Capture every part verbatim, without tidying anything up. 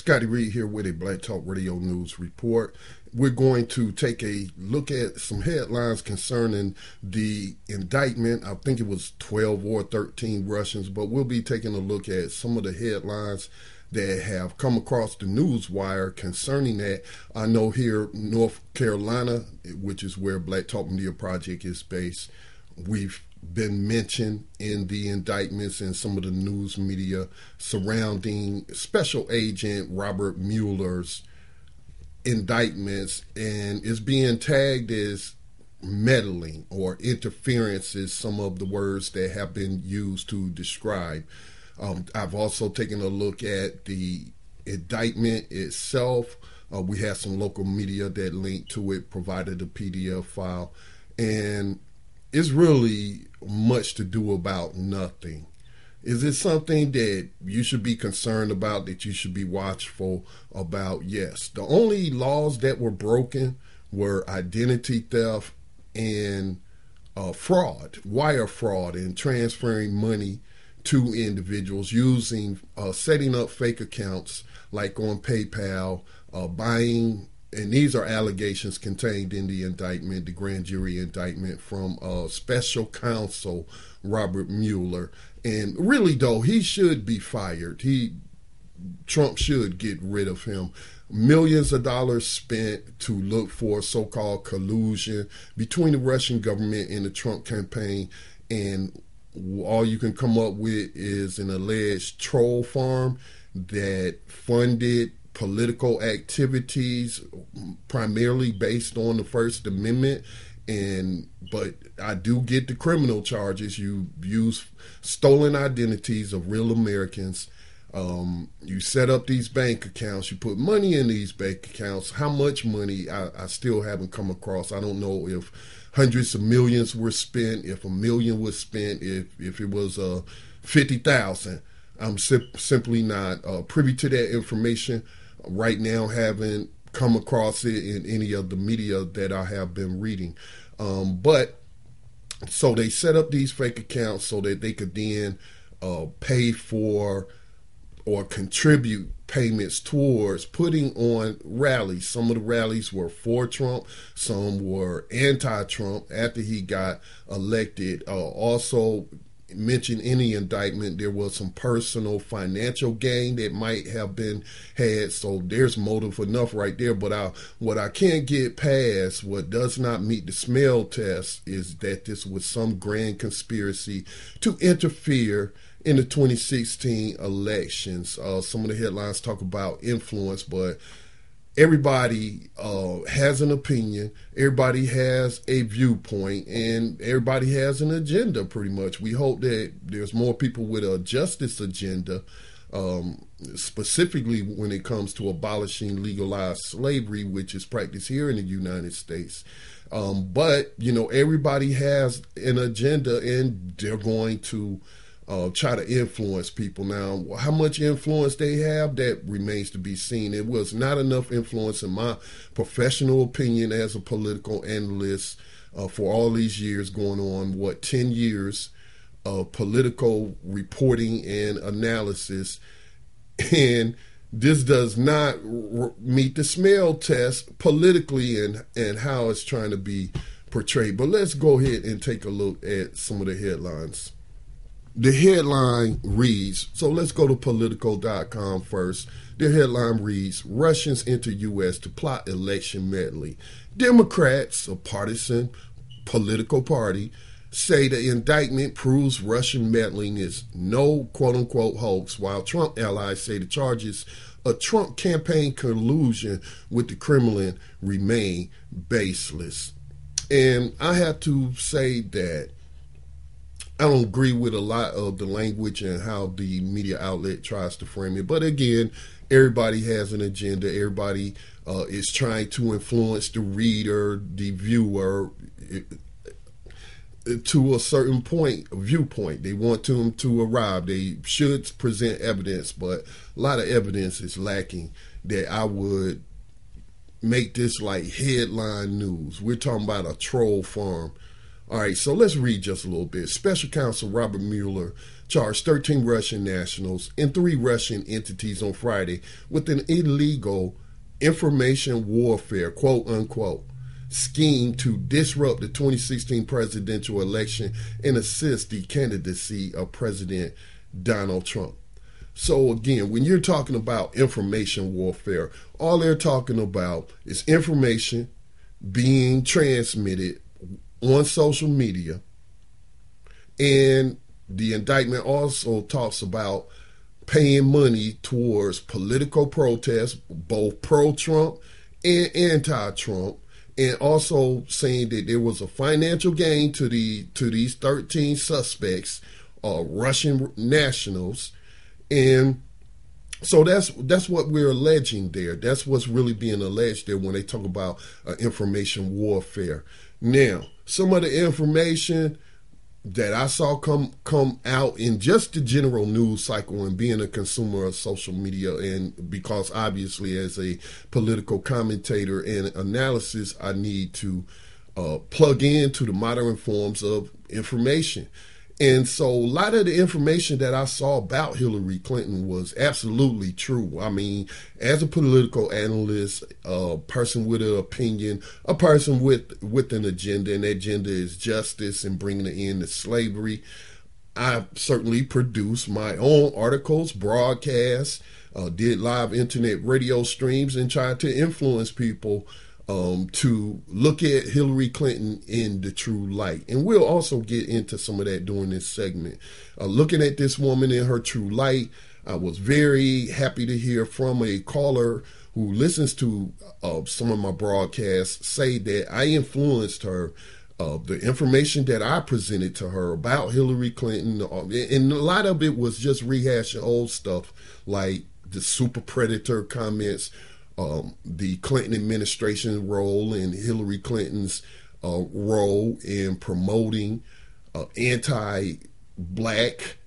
Scotty Reed here with a Black Talk Radio News report. We're going to take a look at some headlines concerning the indictment. I think it was twelve or thirteen Russians, but we'll be taking a look at some of the headlines that have come across the news wire concerning that. I know here in North Carolina, which is where Black Talk Media Project is based, we've been mentioned in the indictments and some of the news media surrounding Special Agent Robert Mueller's indictments, and is being tagged as meddling or interference is some of the words that have been used to describe. Um, I've also taken a look at the indictment itself. Uh, we have some local media that linked to it, provided a P D F file, and it's really much to do about nothing. Is it something that you should be concerned about, that you should be watchful about? Yes. The only laws that were broken were identity theft and uh, fraud, wire fraud, and transferring money to individuals using, uh, setting up fake accounts like on PayPal, uh, buying, and these are allegations contained in the indictment, the grand jury indictment from uh, Special Counsel Robert Mueller. And really, though, he should be fired. He, Trump should get rid of him. Millions of dollars spent to look for so-called collusion between the Russian government and the Trump campaign, and all you can come up with is an alleged troll farm that funded political activities primarily based on the First Amendment. And but I do get the criminal charges. You use stolen identities of real Americans. Um, you set up these bank accounts. You put money in these bank accounts. How much money, I, I still haven't come across. I don't know if hundreds of millions were spent, if a million was spent, if, if it was uh, fifty thousand. I'm sim- simply not uh, privy to that information. Right now, haven't come across it in any of the media that I have been reading. Um, but so they set up these fake accounts so that they could then uh, pay for or contribute payments towards putting on rallies. Some of the rallies were for Trump, some were anti-Trump after he got elected. Uh, also mentioned in the indictment there was some personal financial gain that might have been had, so there's motive enough right there. But I, what I can't get past, what does not meet the smell test, is that this was some grand conspiracy to interfere in the twenty sixteen elections. Uh, some of the headlines talk about influence, but everybody uh, has an opinion, everybody has a viewpoint, and everybody has an agenda, pretty much. We hope that there's more people with a justice agenda, um, specifically when it comes to abolishing legalized slavery, which is practiced here in the United States. Um, but, you know, everybody has an agenda, and they're going to Uh, try to influence people. Now, how much influence they have, that remains to be seen. It was not enough influence, in my professional opinion, as a political analyst uh, for all these years, going on, what, ten years of political reporting and analysis. And this does not r- meet the smell test politically and, and how it's trying to be portrayed. But let's go ahead and take a look at some of the headlines. The headline reads, so let's go to Politico dot com first. The headline reads, Russians enter U S to plot election medley. Democrats, a partisan political party, say the indictment proves Russian meddling is no quote-unquote hoax, while Trump allies say the charges of Trump campaign collusion with the Kremlin remain baseless. And I have to say that I don't agree with a lot of the language and how the media outlet tries to frame it. But again, everybody has an agenda. Everybody uh, is trying to influence the reader, the viewer, it, it, to a certain point, a viewpoint. They want them to arrive. They should present evidence, but a lot of evidence is lacking that I would make this like headline news. We're talking about a troll farm. All right, so let's read just a little bit. Special Counsel Robert Mueller charged thirteen Russian nationals and three Russian entities on Friday with an illegal information warfare, quote unquote, scheme to disrupt the twenty sixteen presidential election and assist the candidacy of President Donald Trump. So again, when you're talking about information warfare, all they're talking about is information being transmitted on social media. And the indictment also talks about paying money towards political protests, both pro-Trump and anti-Trump, and also saying that there was a financial gain to the to these thirteen suspects, uh, Russian nationals. And so that's that's what we're alleging there. That's what's really being alleged there when they talk about uh, information warfare. Now, some of the information that I saw come come out in just the general news cycle and being a consumer of social media, and because obviously as a political commentator and analysis, I need to uh, plug into the modern forms of information. And so a lot of the information that I saw about Hillary Clinton was absolutely true. I mean, as a political analyst, a person with an opinion, a person with, with an agenda, and that agenda is justice and bringing an end to slavery, I certainly produced my own articles, broadcasts, uh, did live internet radio streams, and tried to influence people Um, to look at Hillary Clinton in the true light. And we'll also get into some of that during this segment. Uh, looking at this woman in her true light, I was very happy to hear from a caller who listens to uh, some of my broadcasts say that I influenced her. Uh, the information that I presented to her about Hillary Clinton, uh, and a lot of it was just rehashing old stuff like the super predator comments, Um, the Clinton administration role and Hillary Clinton's uh, role in promoting uh, anti-black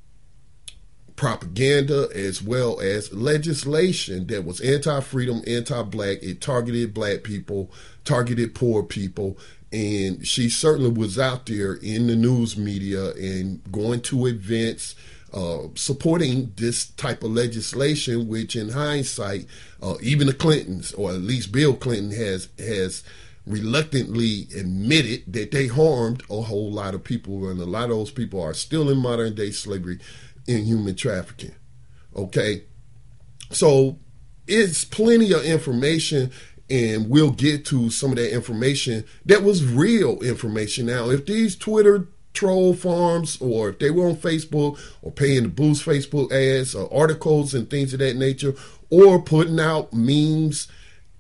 propaganda as well as legislation that was anti-freedom, anti-black. It targeted black people, targeted poor people, and she certainly was out there in the news media and going to events Uh, supporting this type of legislation, which in hindsight, uh, even the Clintons, or at least Bill Clinton, has has reluctantly admitted that they harmed a whole lot of people, and a lot of those people are still in modern day slavery and human trafficking. Okay, so it's plenty of information, and we'll get to some of that information that was real information. Now, if these Twitter troll farms, or if they were on Facebook or paying to boost Facebook ads or articles and things of that nature, or putting out memes,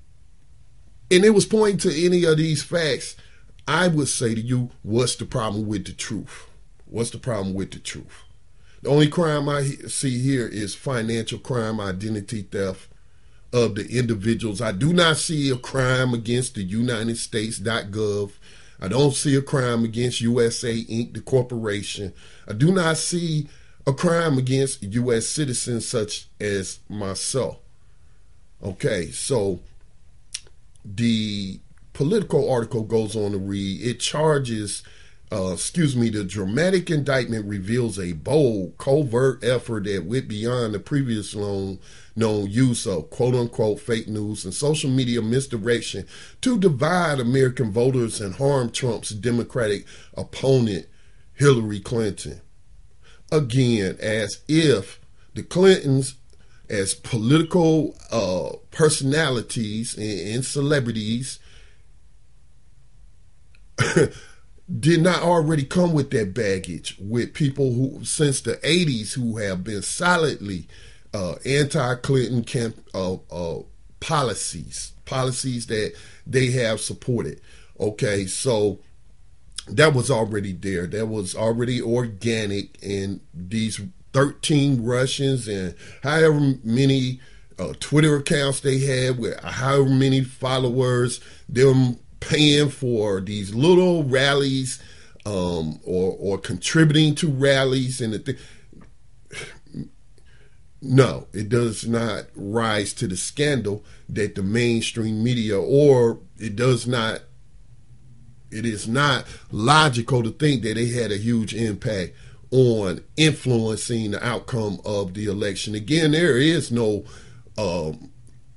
and it was pointing to any of these facts, I would say to you, what's the problem with the truth? What's the problem with the truth? The only crime I see here is financial crime, identity theft of the individuals. I do not see a crime against the United States dot gov. I don't see a crime against U S A Incorporated, the corporation. I do not see a crime against U S citizens such as myself. Okay, so the Politico article goes on to read, it charges, uh, excuse me, the dramatic indictment reveals a bold, covert effort that went beyond the previous known, known use of quote-unquote fake news and social media misdirection to divide American voters and harm Trump's Democratic opponent, Hillary Clinton. Again, as if the Clintons, as political uh, personalities and, and celebrities, did not already come with that baggage, with people who, since the eighties, who have been solidly uh, anti-Clinton camp, uh, uh, policies, policies that they have supported. Okay, so that was already there. That was already organic, and these thirteen Russians and however many uh, Twitter accounts they had with however many followers, them paying for these little rallies um, or or contributing to rallies and the thing. No, it does not rise to the scandal that the mainstream media, or it does not, it is not logical to think that they had a huge impact on influencing the outcome of the election. Again, there is no um,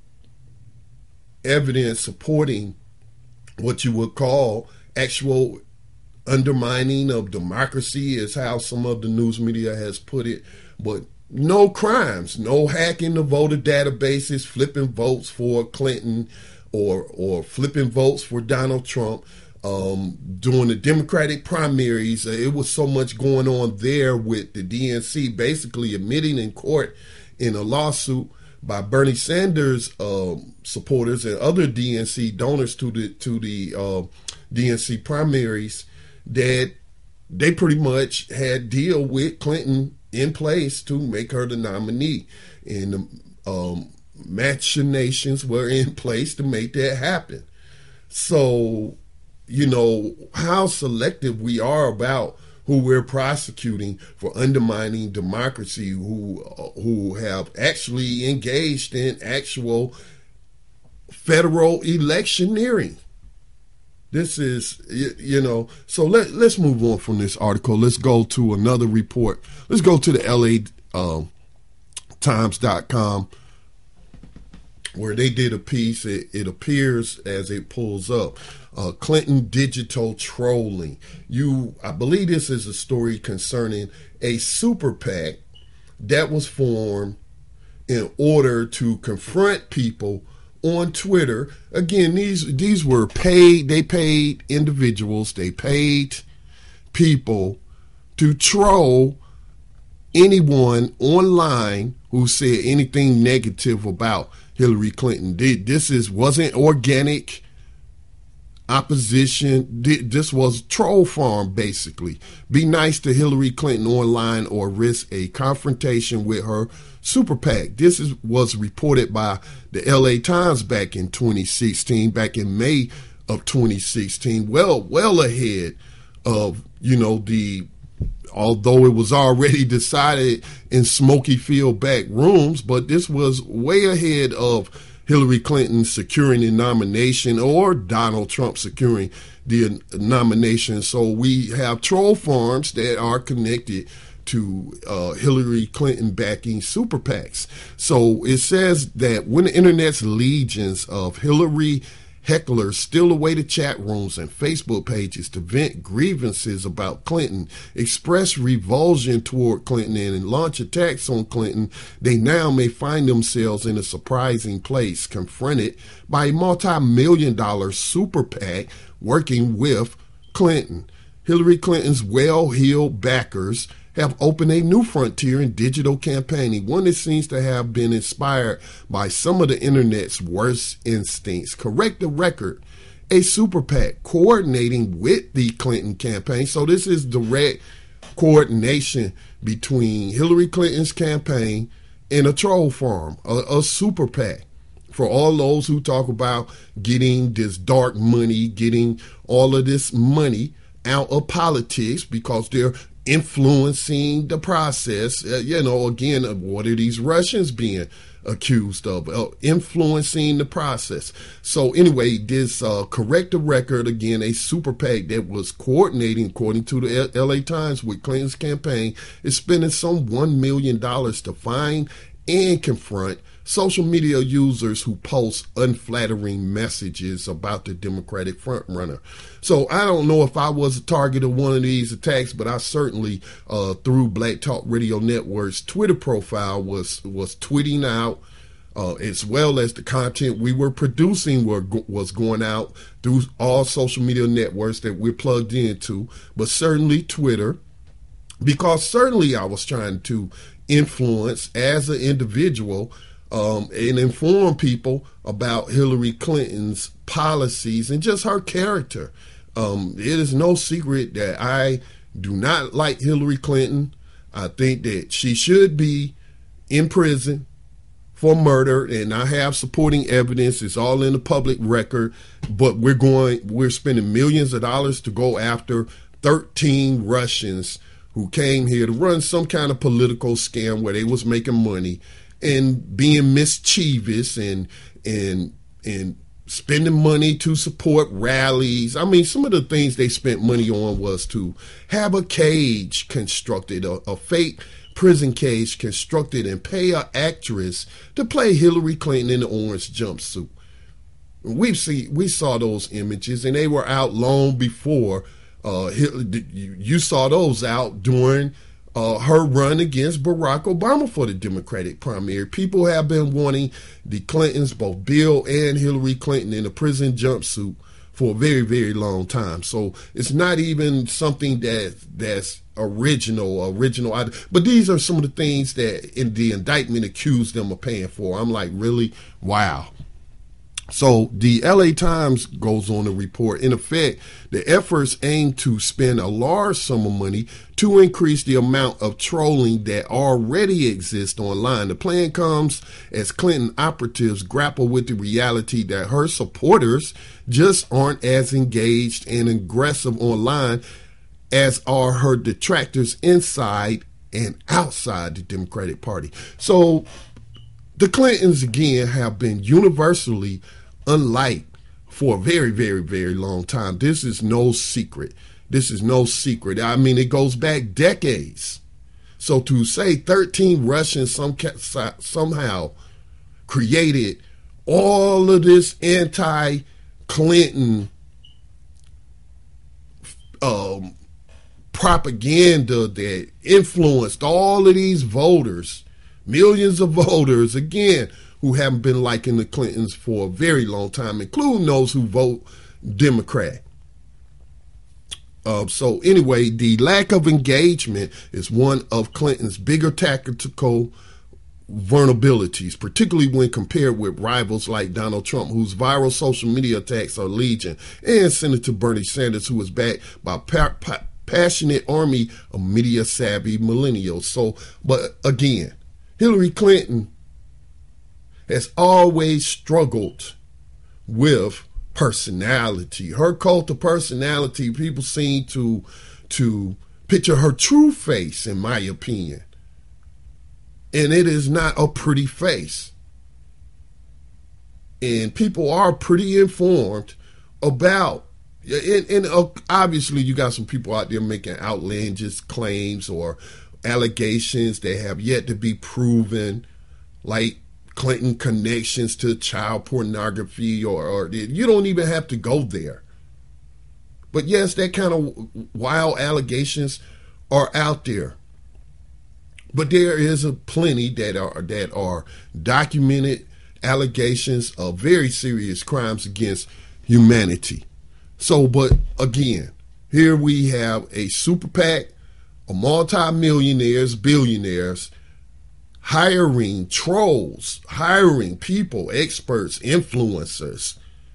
evidence supporting what you would call actual undermining of democracy, is how some of the news media has put it. But no crimes, no hacking the voter databases, flipping votes for Clinton or or flipping votes for Donald Trump. Um, during the Democratic primaries, uh, it was so much going on there with the D N C basically admitting in court in a lawsuit by Bernie Sanders um, supporters and other D N C donors to the to the uh, D N C primaries that they pretty much had deal with Clinton in place to make her the nominee, and the um, machinations were in place to make that happen. So, you know, how selective we are about who we're prosecuting for undermining democracy, who uh, who have actually engaged in actual federal electioneering. This is, you, you know, so let, let's move on from this article. Let's go to another report. Let's go to the L A Times dot com, where they did a piece. It, it appears as it pulls up. Uh, Clinton digital trolling. You, I believe this is a story concerning a super PAC that was formed in order to confront people on Twitter. Again, these these were paid, they paid individuals, they paid people to troll anyone online who said anything negative about Hillary Clinton. This is wasn't organic opposition. This was troll farm, basically. Be nice to Hillary Clinton online or risk a confrontation with her super PAC. This is, was reported by the L A Times back in twenty sixteen, back in May of twenty sixteen, well, well ahead of, you know, the, although it was already decided in smoky field back rooms, but this was way ahead of Hillary Clinton securing the nomination or Donald Trump securing the nomination. So we have troll farms that are connected to uh, Hillary Clinton backing super PACs. So it says that when the internet's legions of Hillary hecklers still awaited chat rooms and Facebook pages to vent grievances about Clinton, express revulsion toward Clinton, and launch attacks on Clinton, they now may find themselves in a surprising place, confronted by a multi-million dollar super PAC working with Clinton. Hillary Clinton's well-heeled backers have opened a new frontier in digital campaigning, one that seems to have been inspired by some of the internet's worst instincts. Correct the record, a super PAC coordinating with the Clinton campaign. So this is direct coordination between Hillary Clinton's campaign and a troll farm, a, a super PAC. For all those who talk about getting this dark money, getting all of this money out of politics because they're influencing the process. Uh, you know, again, uh, what are these Russians being accused of? Uh, influencing the process. So anyway, this uh, Correct the Record, again, a super PAC that was coordinating, according to the L A Times, with Clinton's campaign, is spending some one million dollars to find and confront social media users who post unflattering messages about the Democratic frontrunner. So I don't know if I was a target of one of these attacks, but I certainly, uh, through Black Talk Radio Network's Twitter profile, was was tweeting out, uh, as well as the content we were producing were was going out through all social media networks that we're plugged into, but certainly Twitter, because certainly I was trying to influence as an individual Um, and inform people about Hillary Clinton's policies and just her character. Um, it is no secret that I do not like Hillary Clinton. I think that she should be in prison for murder, and I have supporting evidence. It's all in the public record. But we're going, we're spending millions of dollars to go after thirteen Russians who came here to run some kind of political scam where they was making money and being mischievous and and and spending money to support rallies. I mean, some of the things they spent money on was to have a cage constructed, a, a fake prison cage constructed, and pay an actress to play Hillary Clinton in the orange jumpsuit. We've seen, we saw those images, and they were out long before. Uh, you saw those out during uh, her run against Barack Obama for the Democratic primary. People have been wanting the Clintons, both Bill and Hillary Clinton, in a prison jumpsuit for a very, very long time. So it's not even something that that's original, original. But these are some of the things that in the indictment accused them of paying for. I'm like, really? Wow. So the L A Times goes on to report, in effect, the efforts aim to spend a large sum of money to increase the amount of trolling that already exists online. The plan comes as Clinton operatives grapple with the reality that her supporters just aren't as engaged and aggressive online as are her detractors inside and outside the Democratic Party. So the Clintons, again, have been universally unliked for a very, very, very long time. This is no secret. This is no secret. I mean, it goes back decades. So to say thirteen Russians some, somehow created all of this anti-Clinton um, propaganda that influenced all of these voters, millions of voters, again, who haven't been liking the Clintons for a very long time, including those who vote Democrat. Uh, so anyway, the lack of engagement is one of Clinton's bigger tactical vulnerabilities, particularly when compared with rivals like Donald Trump, whose viral social media attacks are legion, and Senator Bernie Sanders, who is backed by pa- pa- passionate army of media-savvy millennials. So, but again, Hillary Clinton has always struggled with personality. Her cult of personality, people seem to to picture her true face, in my opinion. And it is not a pretty face. And people are pretty informed about, and, and uh, obviously you got some people out there making outlandish claims or allegations that have yet to be proven, like Clinton connections to child pornography, or, or you don't even have to go there. But yes, that kind of wild allegations are out there. But there is a plenty that are that are documented allegations of very serious crimes against humanity. So, but again, here we have a super PAC of multi-millionaires, billionaires, hiring trolls, hiring people, experts, influencers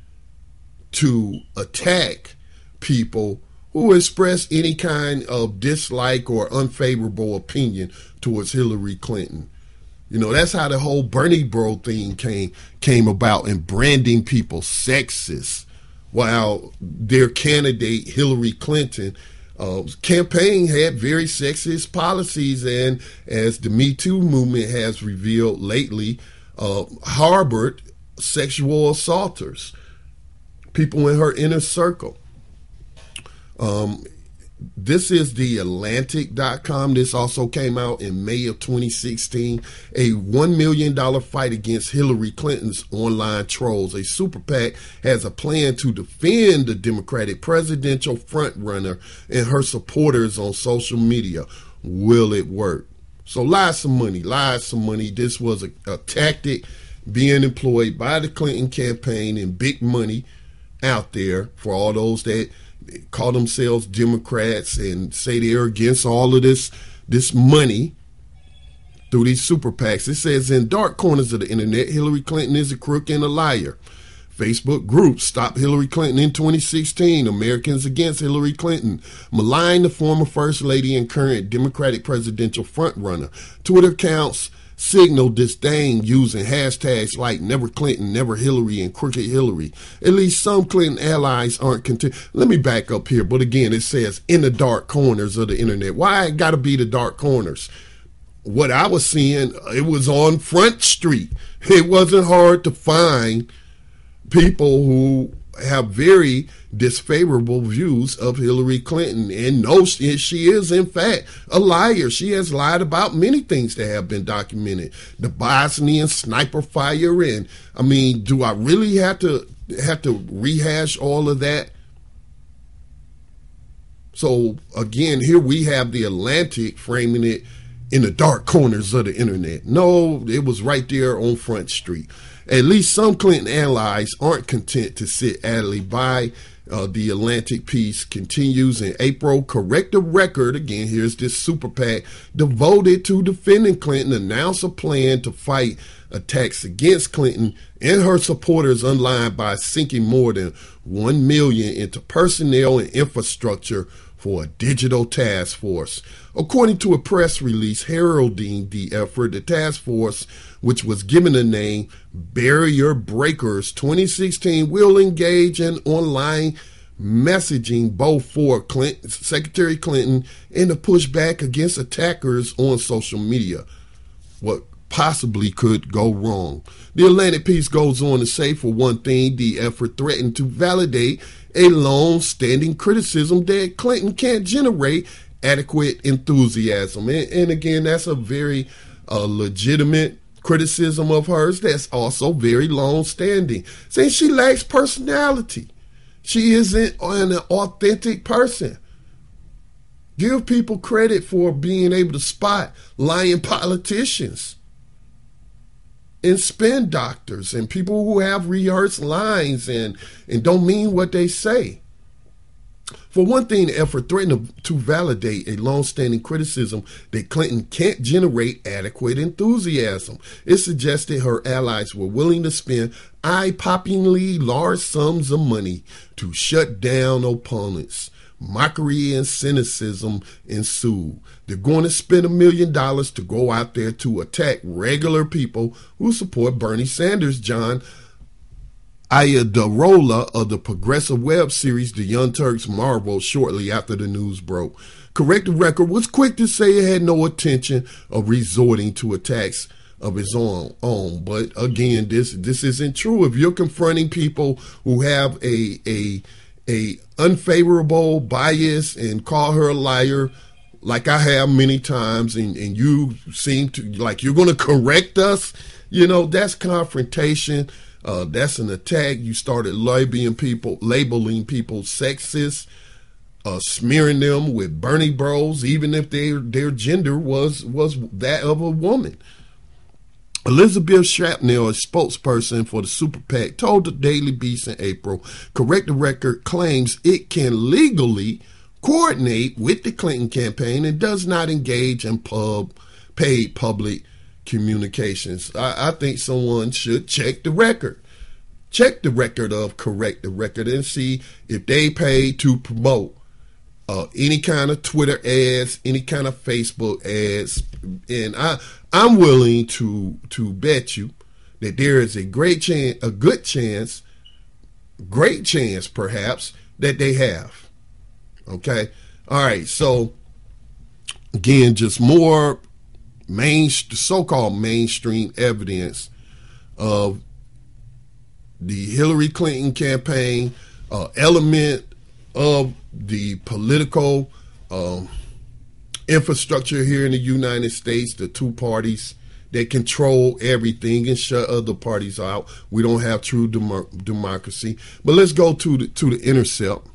to attack people who express any kind of dislike or unfavorable opinion towards Hillary Clinton. You know, that's how the whole Bernie Bro thing came came about, and branding people sexist, while their candidate Hillary Clinton Uh, campaign had very sexist policies, and as the Me Too movement has revealed lately, uh, harbored sexual assaulters, people in her inner circle. Um, this is the Atlantic dot com. This also came out in May of twenty sixteen. A one million dollars fight against Hillary Clinton's online trolls. A super PAC has a plan to defend the Democratic presidential frontrunner and her supporters on social media. Will it work? So lots of money, lots of money. This was a, a tactic being employed by the Clinton campaign, and big money out there for all those that call themselves Democrats and say they're against all of this this money through these super PACs. It says, in dark corners of the internet, Hillary Clinton is a crook and a liar. Facebook groups Stop Hillary Clinton in twenty sixteen, Americans Against Hillary Clinton, malign the former First Lady and current Democratic presidential frontrunner. Twitter accounts signal disdain using hashtags like Never Clinton, Never Hillary, and Crooked Hillary. At least some Clinton allies aren't content. Let me back up here. But again, it says in the dark corners of the internet. Why it got to be the dark corners? What I was seeing, it was on Front Street. It wasn't hard to find people who have very disfavorable views of Hillary Clinton and know she, she is, in fact, a liar. She has lied about many things that have been documented. The Bosnian sniper fire, and I mean, do I really have to have to rehash all of that? So again, here we have the Atlantic framing it in the dark corners of the internet. No, it was right there on Front Street. At least some Clinton allies aren't content to sit idly by. Uh, the Atlantic piece continues in April. Correct the Record, again, here's this super PAC devoted to defending Clinton, announced a plan to fight attacks against Clinton and her supporters online by sinking more than one million dollars into personnel and infrastructure for a digital task force. According to a press release heralding the effort, the task force, which was given the name Barrier Breakers twenty sixteen, will engage in online messaging both for Clinton, Secretary Clinton and to push back against attackers on social media. What possibly could go wrong? The Atlantic piece goes on to say, for one thing, the effort threatened to validate a long-standing criticism that Clinton can't generate adequate enthusiasm. And, and again, that's a very uh, legitimate criticism of hers that's also very long-standing, saying she lacks personality. She isn't an authentic person. Give people credit for being able to spot lying politicians and spin doctors and people who have rehearsed lines and, and don't mean what they say. For one thing, the effort threatened to validate a long-standing criticism that Clinton can't generate adequate enthusiasm. It suggested her allies were willing to spend eye-poppingly large sums of money to shut down opponents. Mockery and cynicism ensued. They're going to spend a million dollars to go out there to attack regular people who support Bernie Sanders, John Ayadarola of the progressive web series The Young Turks marveled shortly after the news broke. Correct the Record was quick to say it had no intention of resorting to attacks of its own. own. But again, this this isn't true. If you're confronting people who have a a a unfavorable bias and call her a liar, like I have many times, and, and you seem to like you're going to correct us, you know, that's confrontation. Uh, that's an attack. You started labeling people, labeling people sexist, uh, smearing them with Bernie bros, even if their their gender was was that of a woman. Elizabeth Shrapnel, a spokesperson for the Super PAC, told the Daily Beast in April, Correct the Record claims it can legally coordinate with the Clinton campaign and does not engage in pub paid public communications. I, I think someone should check the record. Check the record of Correct the Record and see if they pay to promote uh, any kind of Twitter ads, any kind of Facebook ads. And I, I'm willing to to bet you that there is a great chance, a good chance, great chance perhaps, that they have. Okay? All right, so again, just more main so-called mainstream evidence of the Hillary Clinton campaign, uh, element of the political um, infrastructure here in the United States, the two parties that control everything and shut other parties out. We don't have true dem- democracy. But let's go to the, to the Intercept.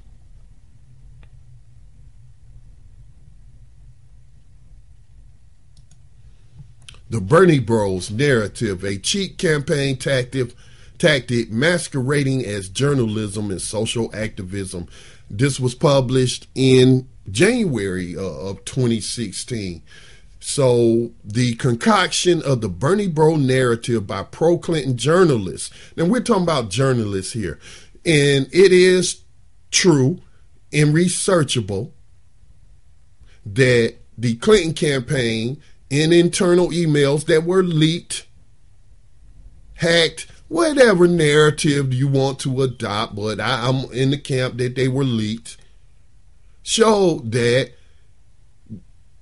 The Bernie Bros narrative, a cheap campaign tactic, tactic masquerading as journalism and social activism. This was published in January uh, of twenty sixteen. So the concoction of the Bernie Bro narrative by pro-Clinton journalists. Now we're talking about journalists here. And it is true and researchable that the Clinton campaign in internal emails that were leaked, hacked, whatever narrative you want to adopt, but I, I'm in the camp that they were leaked, showed that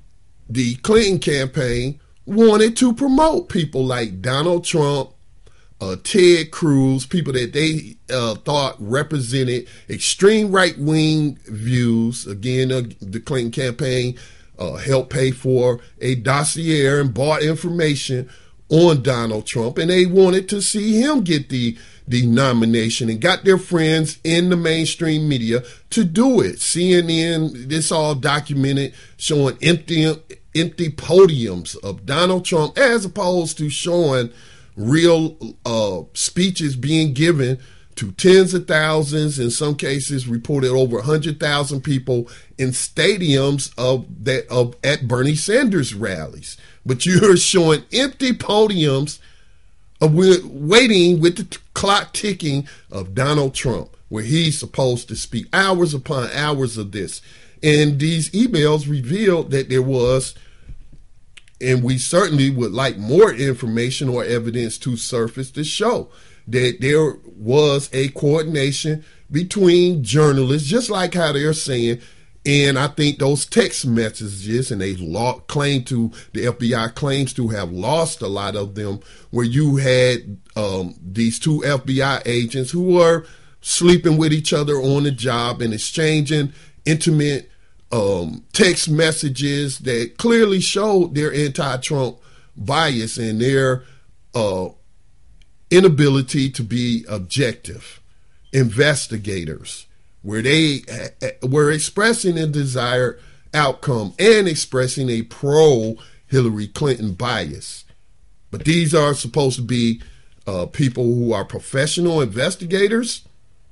the Clinton campaign wanted to promote people like Donald Trump, uh, Ted Cruz, people that they uh, thought represented extreme right-wing views. Again, uh, the Clinton campaign uh, helped pay for a dossier and bought information on Donald Trump, and they wanted to see him get the the nomination and got their friends in the mainstream media to do it. C N N, this all documented, showing empty empty podiums of Donald Trump as opposed to showing real uh, speeches being given to tens of thousands, in some cases reported over one hundred thousand people in stadiums of that of at Bernie Sanders rallies. But you're showing empty podiums of waiting with the t- clock ticking of Donald Trump, where he's supposed to speak, hours upon hours of this. And these emails revealed that there was, and we certainly would like more information or evidence to surface to show that there was a coordination between journalists, just like how they're saying. And I think those text messages, and they law, claim to, the F B I claims to have lost a lot of them, where you had um, these two F B I agents who were sleeping with each other on the job and exchanging intimate um, text messages that clearly showed their anti-Trump bias and their uh, inability to be objective investigators, where they were expressing a desired outcome and expressing a pro-Hillary Clinton bias. But these are supposed to be uh, people who are professional investigators.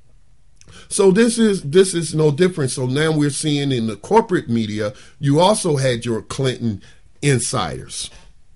So this is this is no different. So now we're seeing in the corporate media, you also had your Clinton insiders.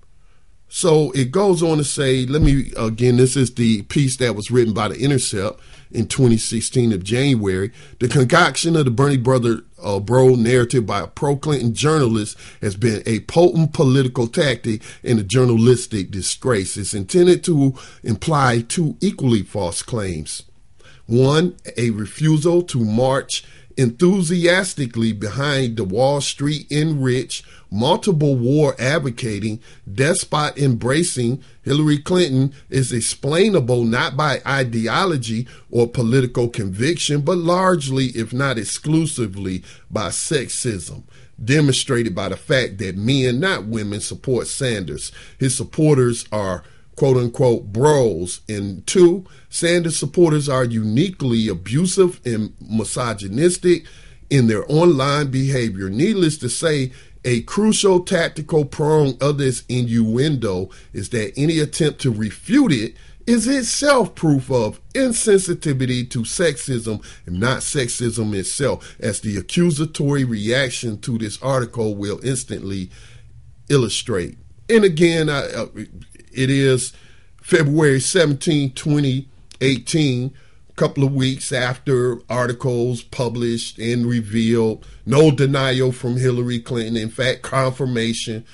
So it goes on to say, let me, again, this is the piece that was written by The Intercept in twenty sixteen of January. The concoction of the Bernie brother uh, bro narrative by a pro-Clinton journalist has been a potent political tactic and a journalistic disgrace. It's intended to imply two equally false claims. One, a refusal to march enthusiastically behind the Wall Street enriched, multiple war advocating, despot embracing Hillary Clinton is explainable not by ideology or political conviction, but largely, if not exclusively, by sexism, demonstrated by the fact that men, not women, support Sanders. His supporters are quote-unquote bros. And two, Sanders supporters are uniquely abusive and misogynistic in their online behavior. Needless to say, a crucial tactical prong of this innuendo is that any attempt to refute it is itself proof of insensitivity to sexism and not sexism itself, as the accusatory reaction to this article will instantly illustrate. And again, I, uh, it is February seventeenth, twenty eighteen, a couple of weeks after articles published and revealed, no denial from Hillary Clinton, in fact, confirmation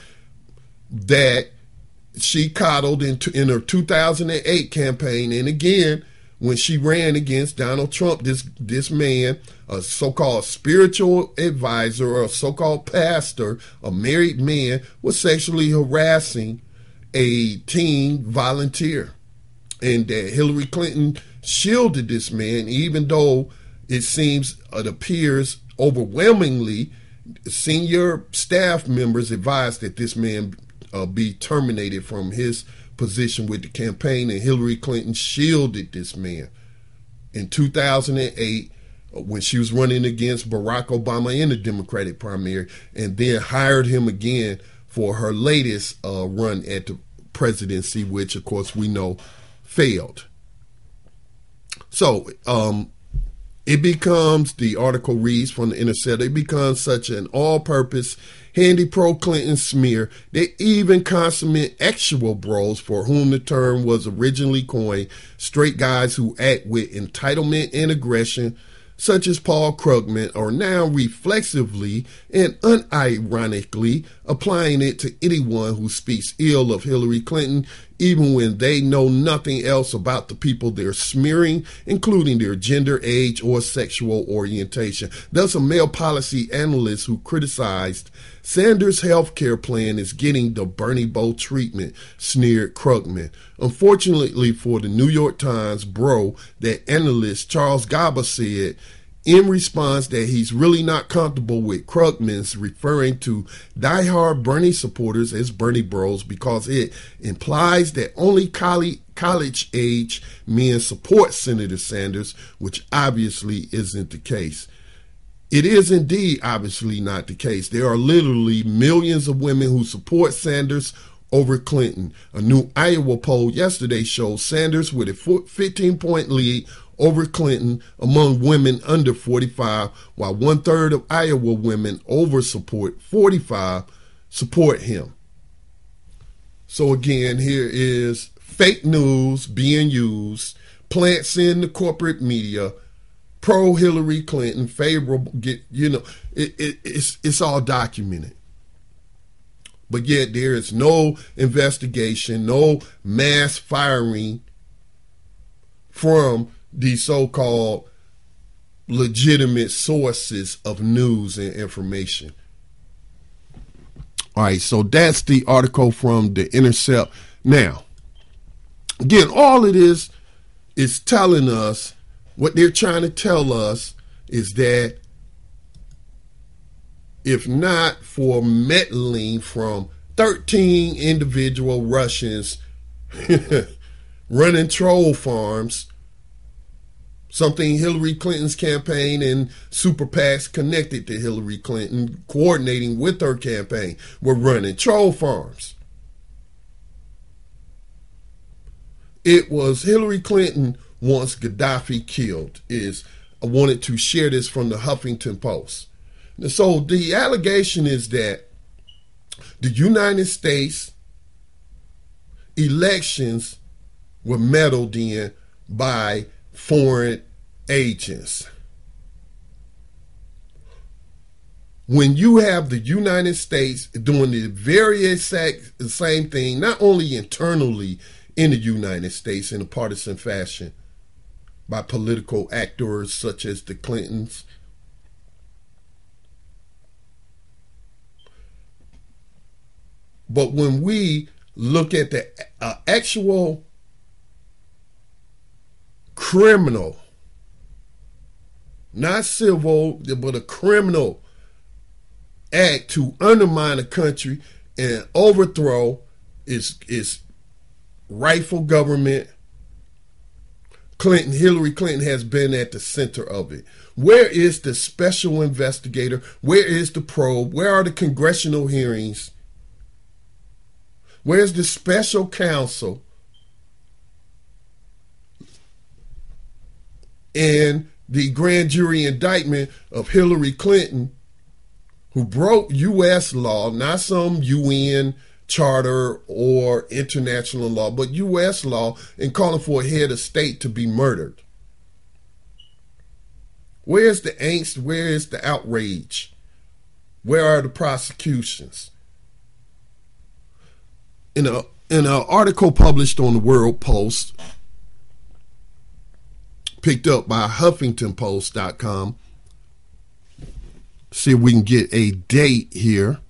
that she coddled in, in her two thousand eight campaign. And again, when she ran against Donald Trump, this, this man, a so-called spiritual advisor or a so-called pastor, a married man, was sexually harassing a teen volunteer, and that Hillary Clinton shielded this man, even though it seems, it appears overwhelmingly, senior staff members advised that this man uh, be terminated from his position with the campaign, and Hillary Clinton shielded this man in two thousand eight when she was running against Barack Obama in the Democratic primary, and then hired him again for her latest uh, run at the presidency, which, of course, we know failed. So um, it becomes, the article reads from The Intercept, it becomes such an all-purpose, handy pro-Clinton smear that even consummate actual bros, for whom the term was originally coined, straight guys who act with entitlement and aggression, such as Paul Krugman, are now reflexively and unironically applying it to anyone who speaks ill of Hillary Clinton, even when they know nothing else about the people they're smearing, including their gender, age, or sexual orientation. Thus, a male policy analyst who criticized Sanders' health care plan is getting the Bernie Bo treatment, sneered Krugman. Unfortunately for the New York Times, bro, that analyst Charles Gaba said in response that he's really not comfortable with Krugman's referring to diehard Bernie supporters as Bernie bros because it implies that only college-age men support Senator Sanders, which obviously isn't the case. It is indeed obviously not the case. There are literally millions of women who support Sanders over Clinton. A new Iowa poll yesterday shows Sanders with a fifteen-point lead over Clinton among women under forty-five, while one-third of Iowa women over support forty-five support him. So again, here is fake news being used, plants in the corporate media, pro-Hillary Clinton, favorable, get you know, it, it, it's it's all documented. But yet there is no investigation, no mass firing from the so-called legitimate sources of news and information. All right, so that's the article from The Intercept. Now, again, all it is is telling us, what they're trying to tell us is that if not for meddling from thirteen individual Russians running troll farms, something Hillary Clinton's campaign and super PACs connected to Hillary Clinton, coordinating with her campaign, were running troll farms. It was Hillary Clinton wants Gaddafi killed. Is I wanted to share this from the Huffington Post. So the allegation is that the United States elections were meddled in by foreign agents. When you have the United States doing the very exact same thing, not only internally in the United States in a partisan fashion by political actors such as the Clintons, but when we look at the uh, actual criminal, not civil, but a criminal act to undermine a country and overthrow its, its rightful government, Clinton, Hillary Clinton has been at the center of it. Where is the special investigator? Where is the probe? Where are the congressional hearings? Where's the special counsel and the grand jury indictment of Hillary Clinton, who broke U S law, not some U N charter or international law, but U S law, and calling for a head of state to be murdered? Where's the angst? Where is the outrage? Where are the prosecutions? In a in an article published on the World Post, picked up by Huffington Post dot com, see if we can get a date here.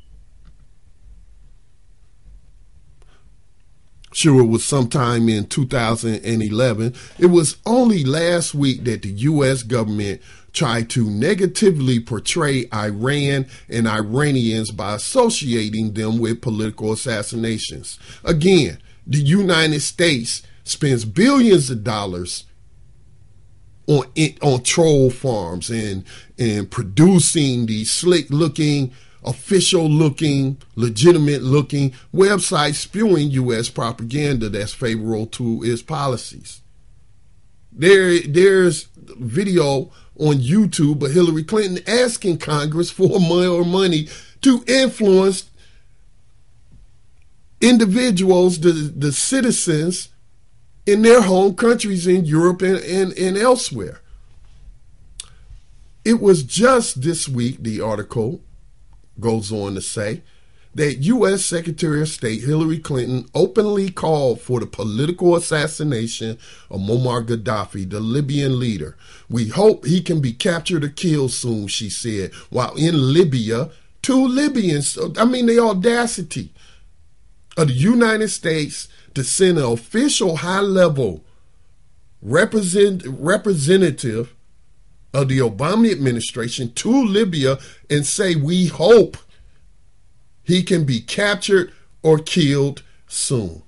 Sure, it was sometime in two thousand eleven. It was only last week that the U S government tried to negatively portray Iran and Iranians by associating them with political assassinations. Again, the United States spends billions of dollars on on troll farms and and producing these slick looking, official looking, legitimate looking websites spewing U S propaganda that's favorable to its policies. There, there's video on YouTube of Hillary Clinton asking Congress for more money to influence individuals, the, the citizens in their home countries in Europe and, and, and elsewhere. It was just this week, the article goes on to say, that U S Secretary of State Hillary Clinton openly called for the political assassination of Muammar Gaddafi, the Libyan leader. We hope he can be captured or killed soon, she said, while in Libya, two Libyans, I mean, the audacity of the United States to send an official high-level represent, representative of the Obama administration to Libya and say, we hope he can be captured or killed soon.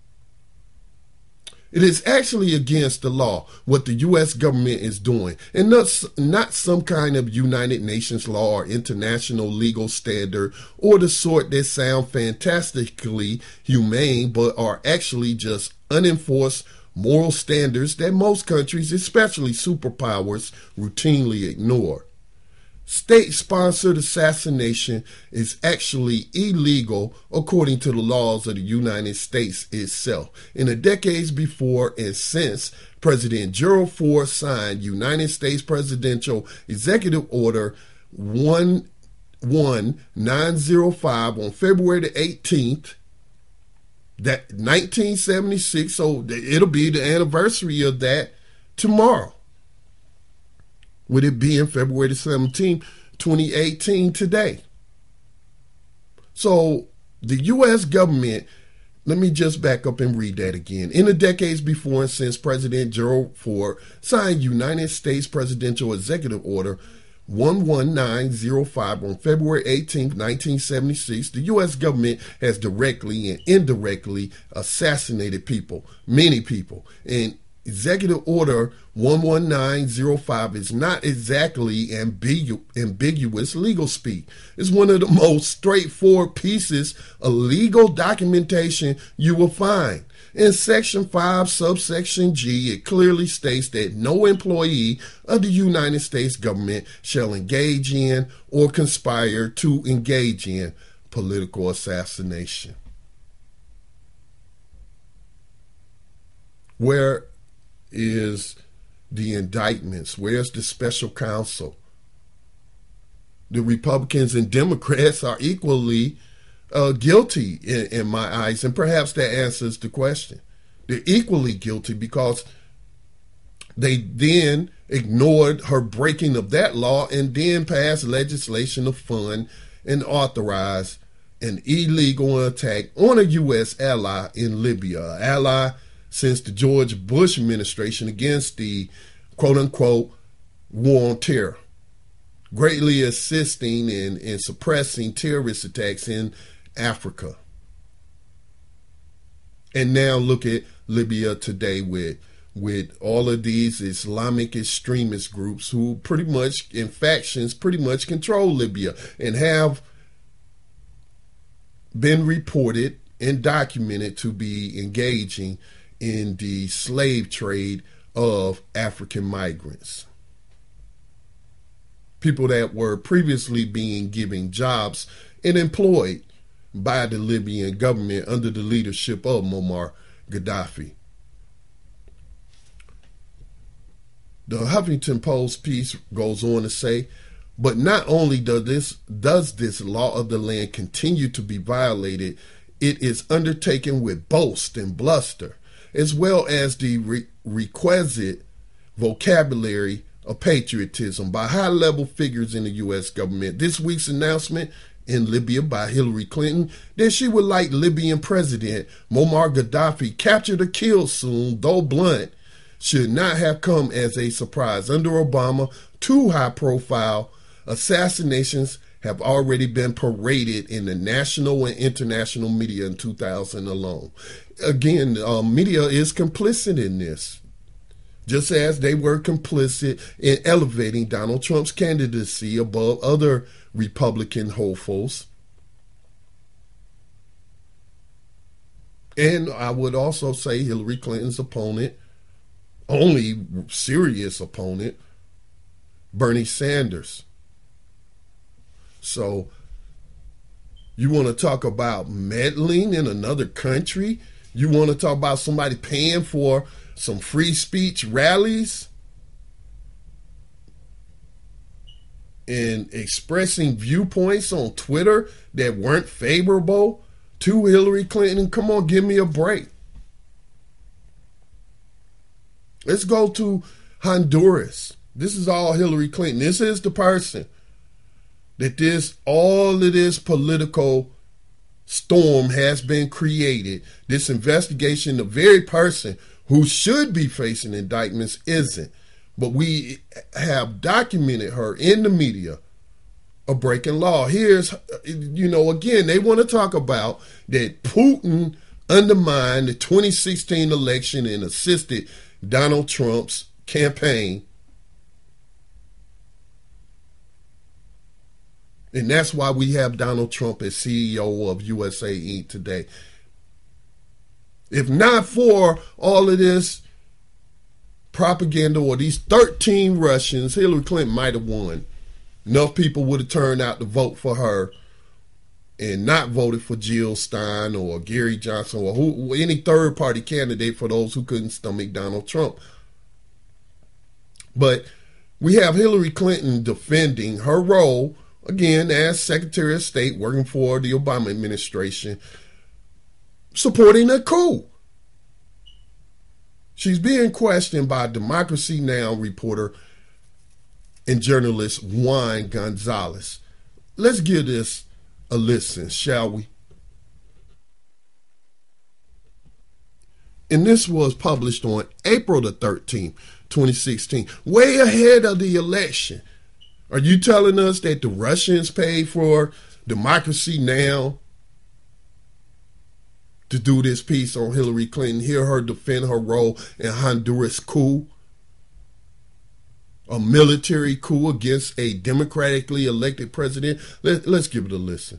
It is actually against the law what the U S government is doing, and not, not some kind of United Nations law or international legal standard or the sort that sound fantastically humane but are actually just unenforced moral standards that most countries, especially superpowers, routinely ignore. State-sponsored assassination is actually illegal according to the laws of the United States itself. In the decades before and since, President Gerald Ford signed United States Presidential Executive Order one one nine zero five on February the eighteenth, that nineteen seventy-six, so it'll be the anniversary of that tomorrow. Would it be in February the seventeenth, twenty eighteen today? So the U S government, let me just back up and read that again. In the decades before and since, President Gerald Ford signed United States Presidential Executive Order one one nine zero five on February eighteenth, nineteen seventy-six, the U S government has directly and indirectly assassinated people, many people. And Executive Order one one nine zero five is not exactly ambigu- ambiguous legal speak. It's one of the most straightforward pieces of legal documentation you will find. In Section five, subsection G, it clearly states that no employee of the United States government shall engage in or conspire to engage in political assassination. Where is the indictments? Where's the special counsel? The Republicans and Democrats are equally uh, guilty in, in my eyes, and perhaps that answers the question. They're equally guilty because they then ignored her breaking of that law and then passed legislation to fund and authorize an illegal attack on a U S ally in Libya, an ally since the George Bush administration against the quote-unquote war on terror, greatly assisting in, in suppressing terrorist attacks in Africa. And now look at Libya today with, with all of these Islamic extremist groups who pretty much, in factions, pretty much control Libya and have been reported and documented to be engaging in the slave trade of African migrants. People that were previously being given jobs and employed by the Libyan government under the leadership of Muammar Gaddafi. The Huffington Post piece goes on to say, but not only does this, does this law of the land continue to be violated, it is undertaken with boast and bluster, as well as the re- requisite vocabulary of patriotism by high-level figures in the U S government. This week's announcement in Libya by Hillary Clinton that she would like Libyan President Muammar Gaddafi captured or killed soon, though blunt, should not have come as a surprise. Under Obama, two high-profile assassinations have already been paraded in the national and international media in two thousand alone. Again, uh, media is complicit in this, just as they were complicit in elevating Donald Trump's candidacy above other Republican hopefuls. And I would also say Hillary Clinton's opponent, only serious opponent, Bernie Sanders. So you want to talk about meddling in another country? You want to talk about somebody paying for some free speech rallies? and expressing viewpoints on Twitter that weren't favorable to Hillary Clinton. Come on, give me a break. Let's go to Honduras. This is all Hillary Clinton. This is the person that this, all of this political storm has been created. This investigation, the very person who should be facing indictments isn't. But we have documented her in the media of breaking law. Here's, you know, again, they want to talk about that Putin undermined the twenty sixteen election and assisted Donald Trump's campaign. And that's why we have Donald Trump as C E O of U S A Incorporated today. If not for all of this propaganda or these thirteen Russians, Hillary Clinton might have won. Enough people would have turned out to vote for her and not voted for Jill Stein or Gary Johnson or who, any third-party candidate for those who couldn't stomach Donald Trump. But we have Hillary Clinton defending her role, again, as Secretary of State working for the Obama administration, supporting a coup. She's being questioned by Democracy Now! Reporter and journalist Juan Gonzalez. Let's give this a listen, shall we? And this was published on April the thirteenth, twenty sixteen, way ahead of the election. Are you telling us that the Russians paid for Democracy Now! To do this piece on Hillary Clinton, hear her defend her role in Honduras coup, a military coup against a democratically elected president? Let, let's give it a listen.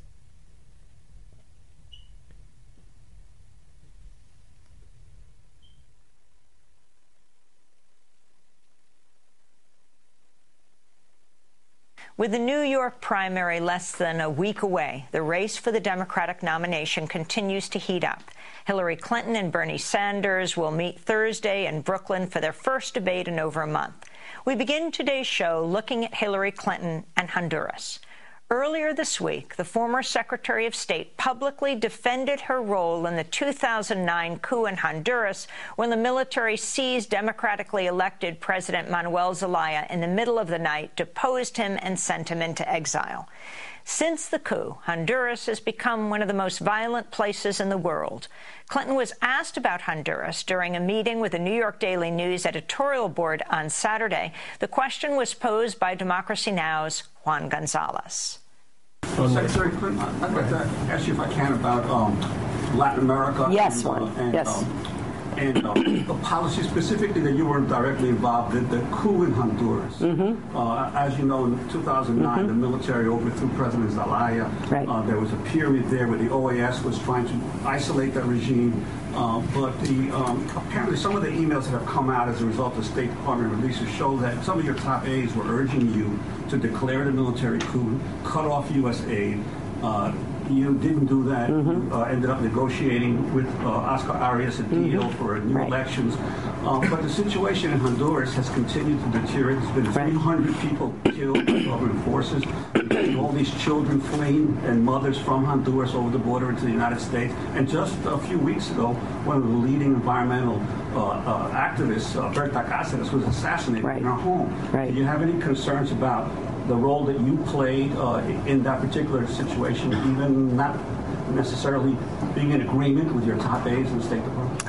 With the New York primary less than a week away, the race for the Democratic nomination continues to heat up. Hillary Clinton and Bernie Sanders will meet Thursday in Brooklyn for their first debate in over a month. We begin today's show looking at Hillary Clinton and Honduras. Earlier this week, the former Secretary of State publicly defended her role in the two thousand nine coup in Honduras when the military seized democratically elected President Manuel Zelaya in the middle of the night, deposed him, and sent him into exile. Since the coup, Honduras has become one of the most violent places in the world. Clinton was asked about Honduras during a meeting with the New York Daily News editorial board on Saturday. The question was posed by Democracy Now!'s Juan Gonzalez. Well, Secretary Clinton, I'd like to ask you if I can about um, Latin America. Yes, and, uh, and, yes. Um, and uh, the policy specifically that you weren't directly involved in, the coup in Honduras. Mm-hmm. uh, as you know, in two thousand nine, mm-hmm. the military overthrew President Zelaya. Right. Uh, there was a period there where the O A S was trying to isolate that regime. Uh, but the um, apparently some of the emails that have come out as a result of State Department releases show that some of your top aides were urging you to declare the military coup, cut off U S aid. Uh, you didn't do that. Mm-hmm. You uh, ended up negotiating with uh, Oscar Arias a deal mm-hmm. for new right. elections. Um, but the situation in Honduras has continued to deteriorate. There's been right. three hundred people killed by government forces. All these children fleeing and mothers from Honduras over the border into the United States. And just a few weeks ago, one of the leading environmental uh, uh, activists, uh, Berta Cáceres, was assassinated right. in her home. Right. Do you have any concerns about the role that you played uh, in that particular situation, even not necessarily being in agreement with your top aides in the State Department?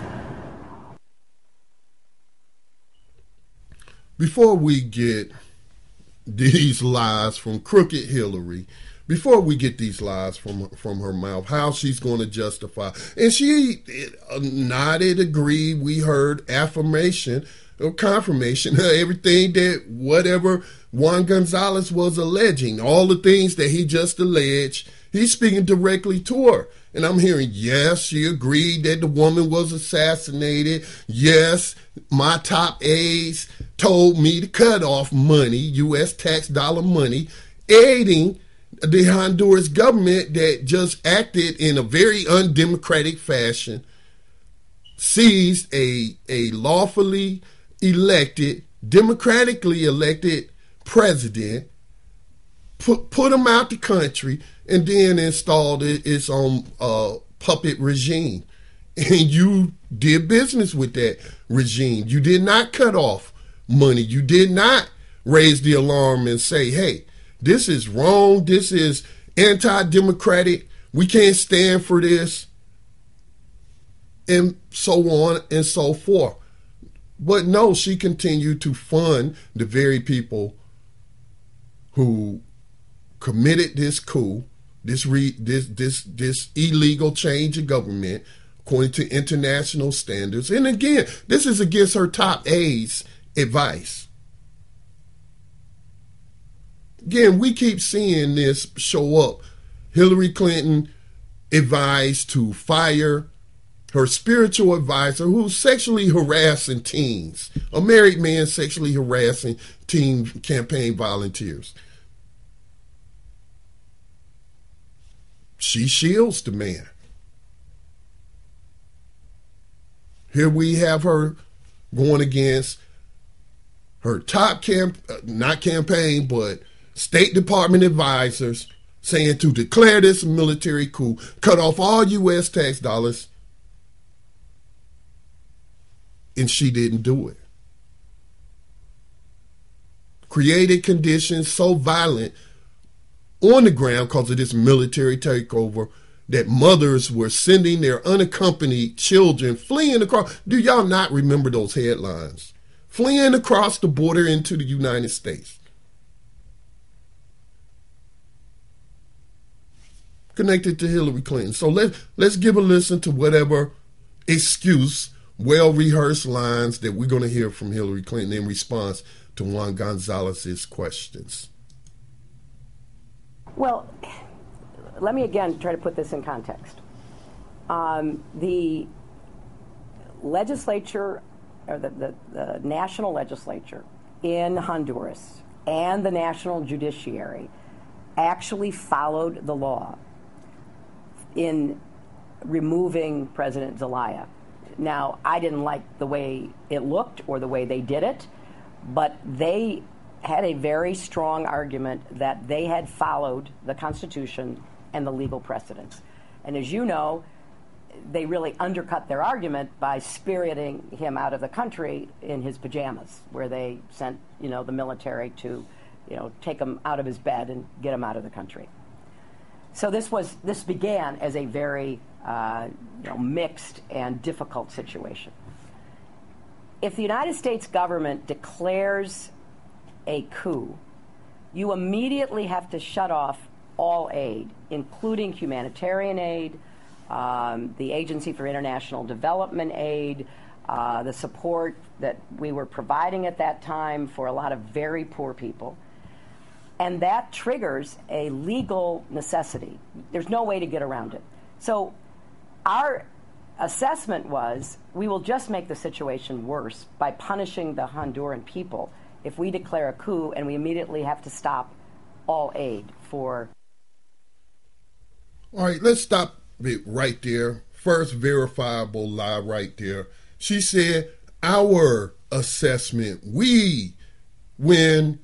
Before we get these lies from crooked Hillary, before we get these lies from from her mouth, how she's going to justify, and she uh, nodded, agreed, we heard affirmation or confirmation of everything that whatever Juan Gonzalez was alleging, all the things that he just alleged, he's speaking directly to her. And I'm hearing, yes, she agreed that the woman was assassinated. Yes, my top aides told me to cut off money, U S tax dollar money, aiding the Honduras government that just acted in a very undemocratic fashion, seized a, a lawfully elected, democratically elected president put put them out the country, and then installed it, its own uh, puppet regime. And you did business with that regime. You did not cut off money. You did not raise the alarm and say, hey, this is wrong. This is anti-democratic. We can't stand for this. And so on and so forth. But no, she continued to fund the very people who committed this coup, this re, this this this illegal change of government according to international standards. And again, this is against her top aides' advice. Again, we keep seeing this show up. Hillary Clinton advised to fire her spiritual advisor who's sexually harassing teens, a married man sexually harassing teen campaign volunteers. She shields the man. Here we have her going against her top camp, not campaign, but State Department advisors, saying to declare this a military coup, cut off all U S tax dollars, and she didn't do it. Created conditions so violent on the ground because of this military takeover that mothers were sending their unaccompanied children fleeing across. Do y'all not remember those headlines? Fleeing across the border into the United States. Connected to Hillary Clinton. So let, let's give a listen to whatever excuse, well-rehearsed lines that we're going to hear from Hillary Clinton in response to Juan Gonzalez's questions. Well, let me again try to put this in context. Um, the legislature, or the, the, the national legislature in Honduras and the national judiciary actually followed the law in removing President Zelaya. Now, I didn't like the way it looked or the way they did it, but they had a very strong argument that they had followed the Constitution and the legal precedents. And as you know, they really undercut their argument by spiriting him out of the country in his pajamas, where they sent, you know, the military to, you know, take him out of his bed and get him out of the country. So this was this began as a very uh, you know, mixed and difficult situation. If the United States government declares a coup, you immediately have to shut off all aid, including humanitarian aid, um, the Agency for International Development Aid, uh, the support that we were providing at that time for a lot of very poor people. And that triggers a legal necessity. There's no way to get around it. So our assessment was we will just make the situation worse by punishing the Honduran people if we declare a coup and we immediately have to stop all aid for... All right, let's stop it right there. First verifiable lie right there. She said, our assessment, we, when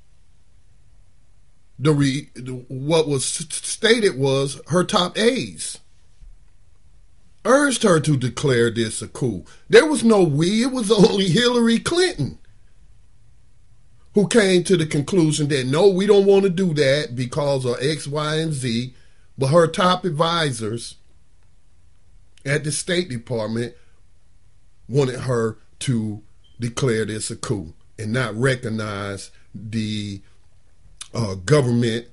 the, re, the what was stated was her top aides urged her to declare this a coup. There was no we, it was only Hillary Clinton who came to the conclusion that no, we don't want to do that because of X, Y, and Z. But her top advisors at the State Department wanted her to declare this a coup and not recognize the uh, government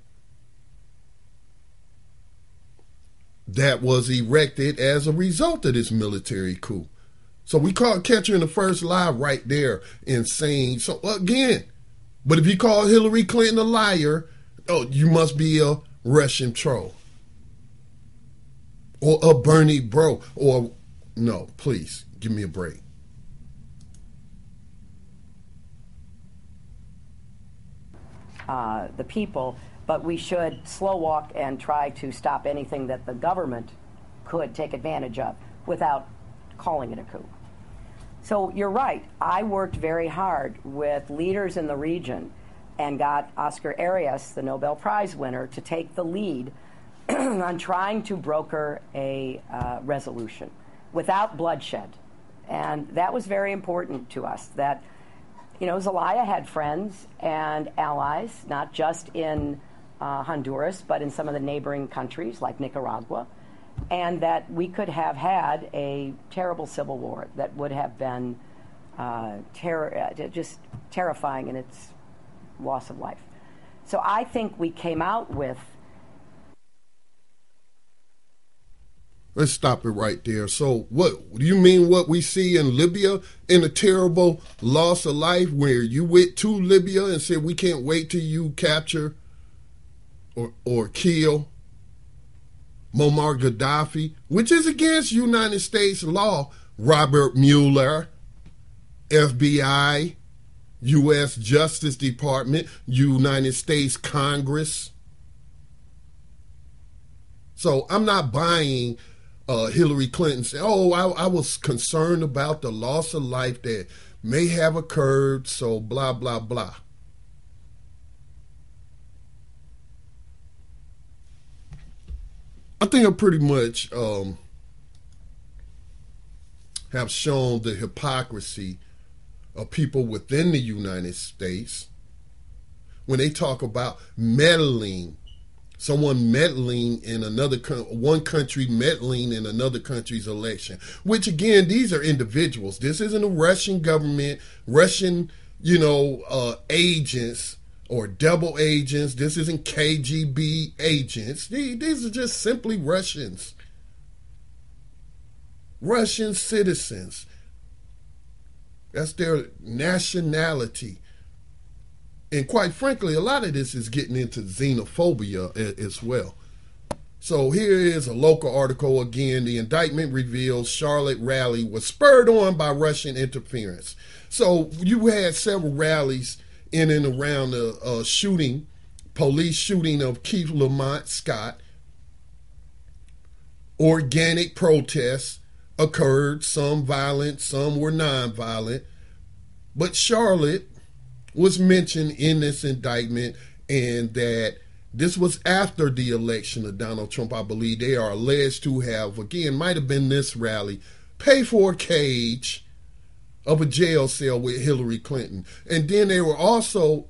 that was erected as a result of this military coup. So we caught catch her in the first lie right there and saying, so again, but if you call Hillary Clinton a liar, oh, you must be a Russian troll. Or a Bernie bro. Or, no, please, give me a break. Uh, the people, but we should slow walk and try to stop anything that the government could take advantage of without calling it a coup. So you're right. I worked very hard with leaders in the region and got Oscar Arias, the Nobel Prize winner, to take the lead on trying to broker a uh, resolution without bloodshed. And that was very important to us, that, you know, Zelaya had friends and allies, not just in uh, Honduras, but in some of the neighboring countries like Nicaragua, and that we could have had a terrible civil war that would have been uh, ter- uh, just terrifying in its loss of life. So I think we came out with... Let's stop it right there. So what do you mean what we see in Libya in a terrible loss of life where you went to Libya and said we can't wait till you capture or or kill Muammar Gaddafi, which is against United States law? Robert Mueller, F B I, U S Justice Department, United States Congress. So I'm not buying uh, Hillary Clinton say, oh, I, I was concerned about the loss of life that may have occurred, so blah, blah, blah. I think I pretty much um, have shown the hypocrisy of people within the United States when they talk about meddling, someone meddling in another, one country meddling in another country's election, which again, these are individuals. This isn't a Russian government, Russian, you know, uh, agents or double agents. This isn't K G B agents. These, these are just simply Russians, Russian citizens. That's their nationality. And quite frankly, a lot of this is getting into xenophobia as well. So here is a local article again. The indictment reveals Charlotte rally was spurred on by Russian interference. So you had several rallies in and around the uh, shooting, police shooting of Keith Lamont Scott. Organic protests occurred, some violent, some were non-violent. But Charlotte was mentioned in this indictment, and that this was after the election of Donald Trump. I believe they are alleged to have, again, might have been this rally, pay for a cage of a jail cell with Hillary Clinton. And then they were also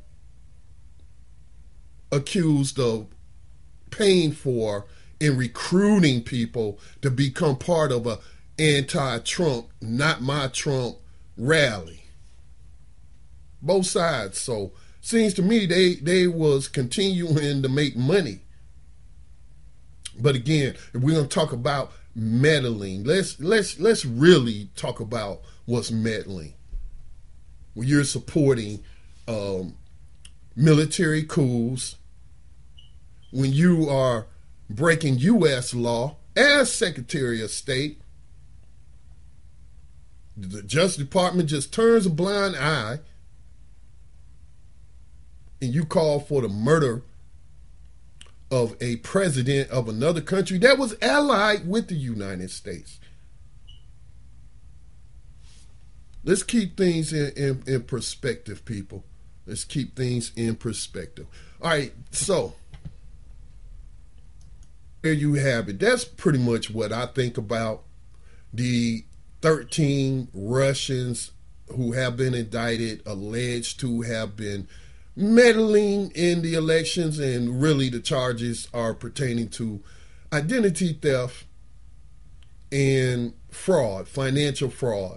accused of paying for and recruiting people to become part of a anti-Trump, not my Trump rally. Both sides. So seems to me they they was continuing to make money. But again, if we're gonna talk about meddling, let's let's let's really talk about what's meddling. When you're supporting um, military coups, when you are breaking U S law as Secretary of State, the Justice Department just turns a blind eye, and you call for the murder of a president of another country that was allied with the United States. Let's keep things in, in, in perspective, people. Let's keep things in perspective. All right, so there you have it. That's pretty much what I think about the thirteen Russians who have been indicted, alleged to have been meddling in the elections, and really the charges are pertaining to identity theft and fraud, financial fraud.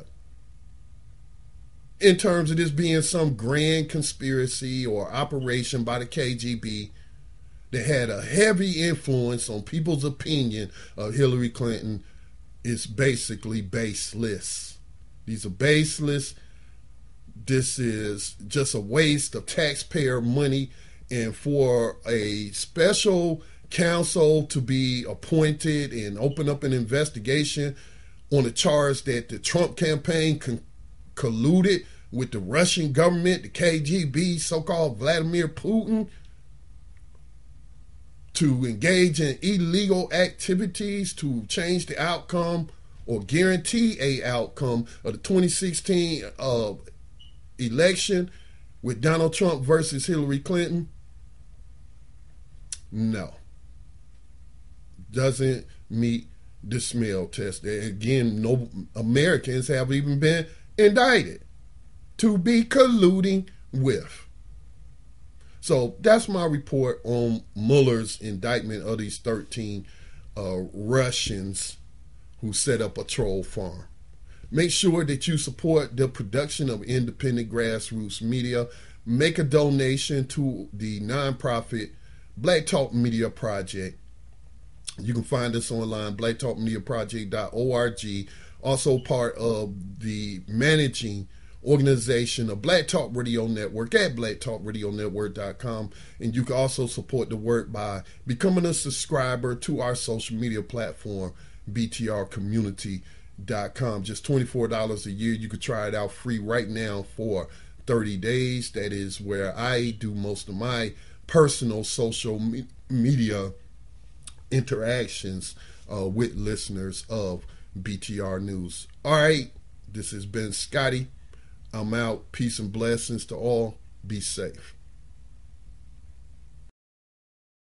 In terms of this being some grand conspiracy or operation by the K G B that had a heavy influence on people's opinion of Hillary Clinton, is basically baseless. These are baseless. This is just a waste of taxpayer money, and for a special counsel to be appointed and open up an investigation on a charge that the Trump campaign con- colluded with the Russian government, the K G B, so-called Vladimir Putin, to engage in illegal activities to change the outcome or guarantee a outcome of the twenty sixteen uh, election, with Donald Trump versus Hillary Clinton? No. Doesn't meet the smell test. Again, no Americans have even been indicted to be colluding with. So that's my report on Mueller's indictment of these thirteen uh, Russians who set up a troll farm. Make sure that you support the production of independent grassroots media. Make a donation to the nonprofit Black Talk Media Project. You can find us online, black talk media project dot org. Also part of the managing organization of Black Talk Radio Network at black talk radio network dot com. And you can also support the work by becoming a subscriber to our social media platform, b t r community dot com. Just twenty-four dollars a year. You can try it out free right now for thirty days. That is where I do most of my personal social me- media interactions uh, with listeners of B T R News. All right, this has been Scotty. I'm out. Peace and blessings to all. Be safe.